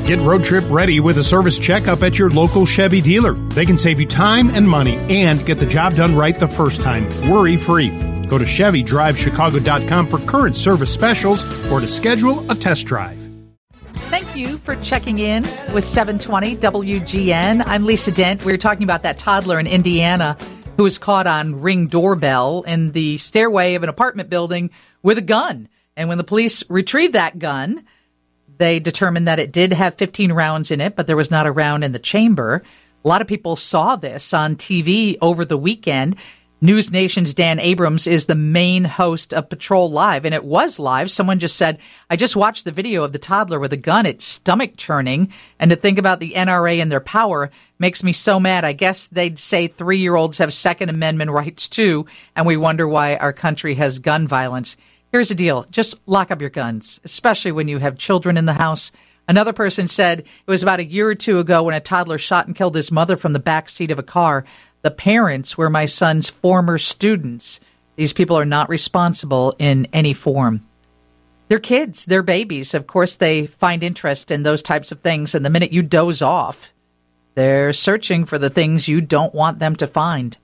Get road trip ready with a service checkup at your local Chevy dealer. They can save you time and money and get the job done right the first time, worry-free. Go to ChevyDriveChicago.com for current service specials or to schedule a test drive. Thank you for checking in with 720 WGN. I'm Lisa Dent. We were talking about that toddler in Indiana who was caught on Ring doorbell in the stairway of an apartment building with a gun. And when the police retrieved that gun, they determined that it did have 15 rounds in it, but there was not a round in the chamber. A lot of people saw this on TV over the weekend. News Nation's Dan Abrams is the main host of Patrol Live, and it was live. Someone just said, I just watched the video of the toddler with a gun. It's stomach churning. And to think about the NRA and their power makes me so mad. I guess they'd say 3-year-olds have Second Amendment rights too, and we wonder why our country has gun violence. Here's the deal. Just lock up your guns, especially when you have children in the house. Another person said it was about a year or two ago when a toddler shot and killed his mother from the back seat of a car. The parents were my son's former students. These people are not responsible in any form. They're kids. They're babies. Of course, they find interest in those types of things. And the minute you doze off, they're searching for the things you don't want them to find.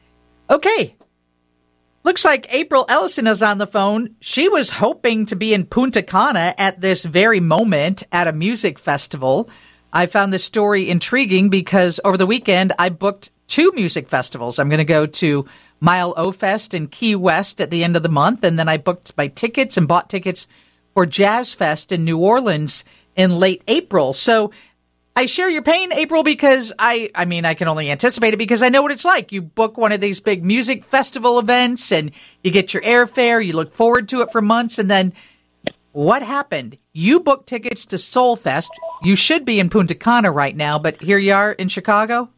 Okay. Looks like April Ellison is on the phone. She was hoping to be in Punta Cana at this very moment at a music festival. I found this story intriguing because over the weekend I booked 2 music festivals. I'm going to go to Mile O Fest in Key West at the end of the month, and then I booked my tickets and bought tickets for Jazz Fest in New Orleans in late April. So I share your pain, April, because I can only anticipate it because I know what it's like. You book one of these big music festival events and you get your airfare, you look forward to it for months, and then what happened? You booked tickets to Soul Fest. You should be in Punta Cana right now, but here you are in Chicago?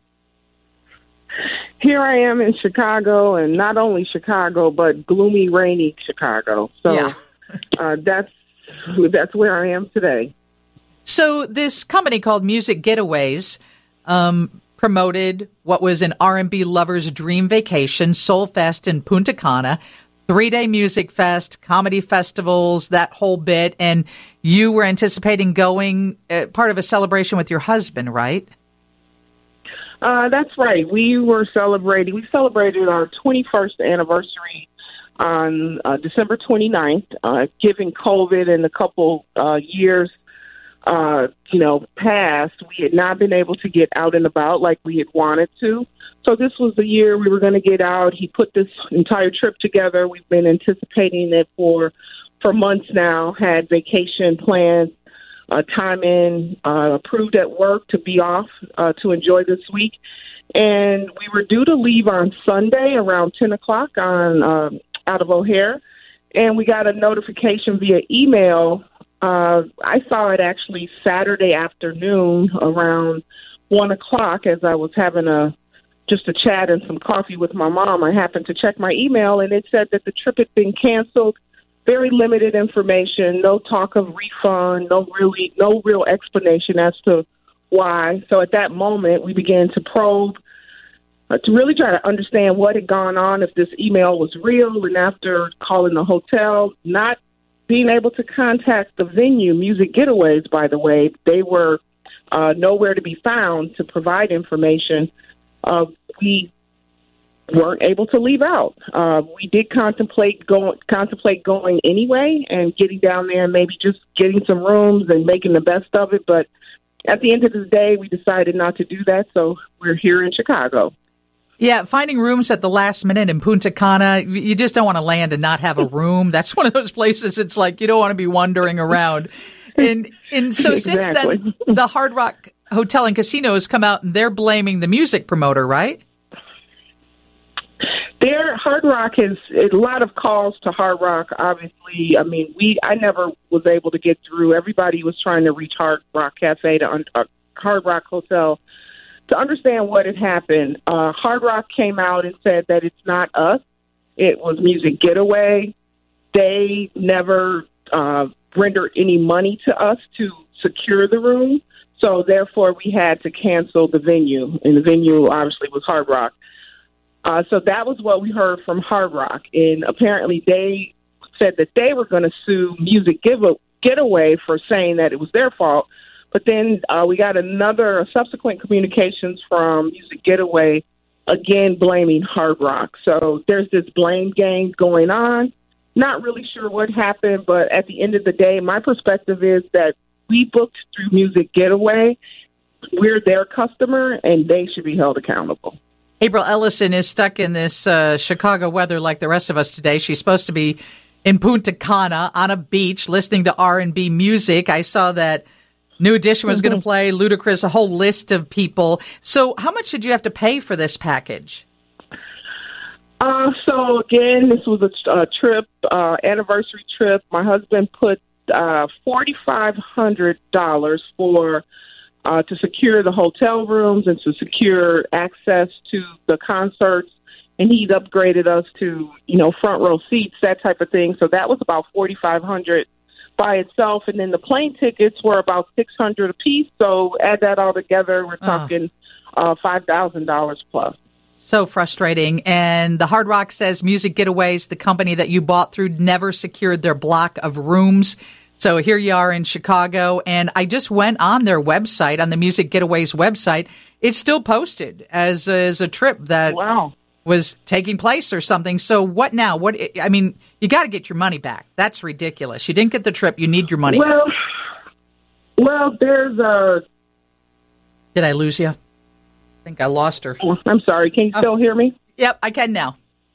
Here I am in Chicago, and not only Chicago, but gloomy, rainy Chicago. So yeah. That's where I am today. So this company called Music Getaways promoted what was an R&B lover's dream vacation, Soul Fest in Punta Cana, 3-day music fest, comedy festivals, that whole bit. And you were anticipating going part of a celebration with your husband, right? That's right. We celebrated our 21st anniversary on December 29th, given COVID and a couple years past, we had not been able to get out and about like we had wanted to. So this was the year we were going to get out. He put this entire trip together. We've been anticipating it for months now, had vacation plans, time in, approved at work to be off to enjoy this week. And we were due to leave on Sunday around 10 o'clock out of O'Hare. And we got a notification via email. I saw it actually Saturday afternoon around 1 o'clock as I was having just a chat and some coffee with my mom. I happened to check my email, and it said that the trip had been canceled. Very limited information, no talk of refund, no real explanation as to why. So at that moment, we began to probe to really try to understand what had gone on, if this email was real. And after calling the hotel, not being able to contact the venue, Music Getaways, by the way, they were nowhere to be found to provide information. We weren't able to leave out. We did contemplate going anyway and getting down there and maybe just getting some rooms and making the best of it. But at the end of the day, we decided not to do that, so we're here in Chicago. Yeah, finding rooms at the last minute in Punta Cana, you just don't want to land and not have a room. That's one of those places it's like you don't want to be wandering around. And so since then, the Hard Rock Hotel and Casino has come out and they're blaming the music promoter, right? Hard Rock has a lot of calls to Hard Rock, obviously. I mean, I never was able to get through. Everybody was trying to reach Hard Rock Cafe, Hard Rock Hotel, to understand what had happened. Hard Rock came out and said that it's not us. It was Music Getaway. They never rendered any money to us to secure the room. So, therefore, we had to cancel the venue. And the venue, obviously, was Hard Rock. So that was what we heard from Hard Rock. And apparently they said that they were going to sue Music Getaway for saying that it was their fault. But then we got another subsequent communications from Music Getaway, again blaming Hard Rock. So there's this blame game going on. Not really sure what happened, but at the end of the day, my perspective is that we booked through Music Getaway. We're their customer, and they should be held accountable. April Ellison is stuck in this Chicago weather like the rest of us today. She's supposed to be in Punta Cana on a beach listening to R&B music. I saw that New Edition was going to play, Ludacris, a whole list of people. So how much did you have to pay for this package? So, again, this was a trip, anniversary trip. My husband put $4,500 for to secure the hotel rooms and to secure access to the concerts. And he'd upgraded us to, front row seats, that type of thing. So that was about $4,500 by itself. And then the plane tickets were about $600 a piece. So add that all together, we're talking $5,000 plus. So frustrating. And the Hard Rock says Music Getaways, the company that you bought through, never secured their block of rooms. So here you are in Chicago, and I just went on their website, on the Music Getaways website. It's still posted as a trip that was taking place or something. So what now? You got to get your money back. That's ridiculous. You didn't get the trip. You need your money back. Well, there's a... Did I lose you? I think I lost her. Oh, I'm sorry. Can you still hear me? Yep, I can now.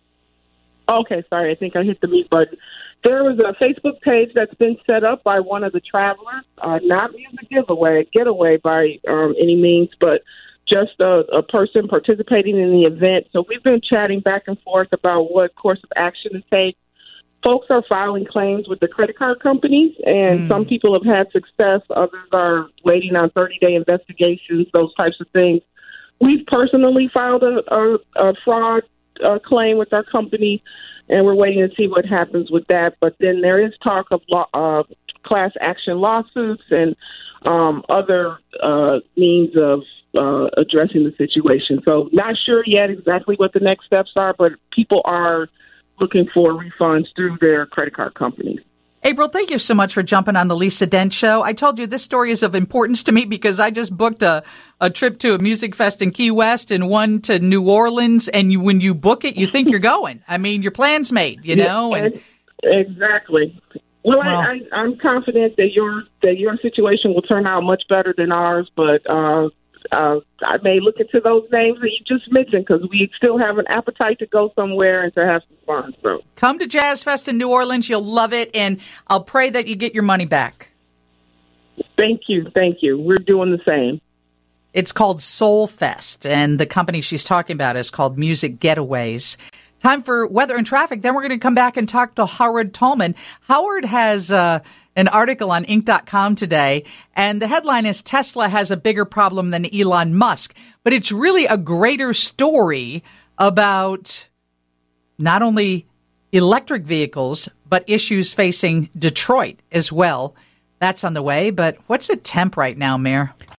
Okay, sorry. I think I hit the mute button. There was a Facebook page that's been set up by one of the travelers, not Music Getaway by any means, but just a person participating in the event. So we've been chatting back and forth about what course of action to take. Folks are filing claims with the credit card companies, and some people have had success. Others are waiting on 30-day investigations, those types of things. We've personally filed a fraud claim with our company, and we're waiting to see what happens with that. But then there is talk of class action lawsuits and other means of addressing the situation. So not sure yet exactly what the next steps are, but people are looking for refunds through their credit card companies. April, thank you so much for jumping on the Lisa Dent Show. I told you this story is of importance to me because I just booked a trip to a music fest in Key West and one to New Orleans. And when you book it, you think you're going. I mean, your plan's made, know. And exactly. Well, I'm confident that your situation will turn out much better than ours, but I may look into those names that you just mentioned because we still have an appetite to go somewhere and to have some fun. So come to Jazz Fest in New Orleans. You'll love it, and I'll pray that you get your money back. Thank you. We're doing the same. It's called Soul Fest, and the company she's talking about is called Music Getaways. Time for weather and traffic. Then we're going to come back and talk to Howard Tallman. Howard has an article on Inc.com today, and the headline is Tesla has a bigger problem than Elon Musk. But it's really a greater story about not only electric vehicles, but issues facing Detroit as well. That's on the way. But what's the temp right now, Mayor?